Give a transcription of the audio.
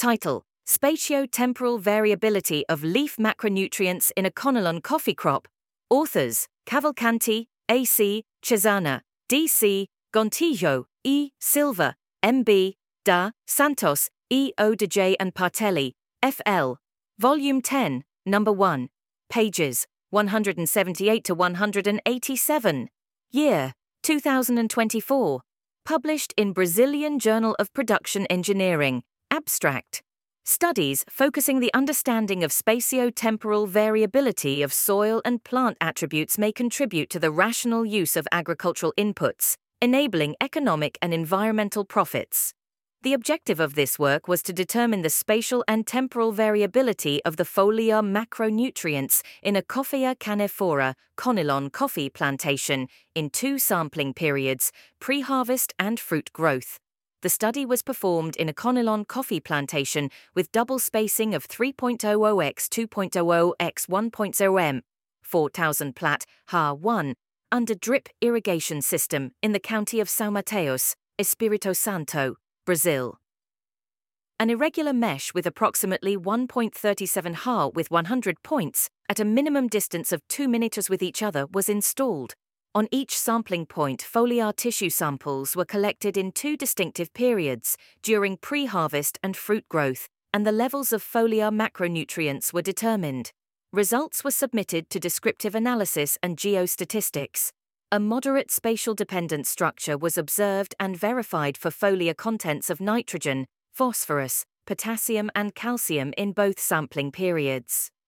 Title: Spatio-temporal variability of leaf macronutrients in a Conilon coffee crop. Authors: Cavalcanti, A.C., Cesana, D.C., Gontijo, E. Silva, M.B., Da, Santos, E. Odej and Partelli, F.L. Volume 10, Number 1. Pages 178 to 187. Year: 2024. Published in Brazilian Journal of Production Engineering. Abstract: Studies focusing the understanding of spatio-temporal variability of soil and plant attributes may contribute to the rational use of agricultural inputs, enabling economic and environmental profits. The objective of this work was to determine the spatial and temporal variability of the foliar macronutrients in a Coffea canephora Conilon coffee plantation in 2 sampling periods, pre-harvest and fruit growth. The study was performed in a Conilon coffee plantation with double spacing of 3.00 x 2.00 x 1.0 m, 4000 plat, Ha 1, under drip irrigation system in the county of São Mateus, Espírito Santo, Brazil. An irregular mesh with approximately 1.37 ha with 100 points, at a minimum distance of 2 meters with each other, was installed. On each sampling point, foliar tissue samples were collected in 2 distinctive periods, during pre-harvest and fruit growth, and the levels of foliar macronutrients were determined. Results were submitted to descriptive analysis and geostatistics. A moderate spatial dependent structure was observed and verified for foliar contents of nitrogen, phosphorus, potassium and calcium in both sampling periods.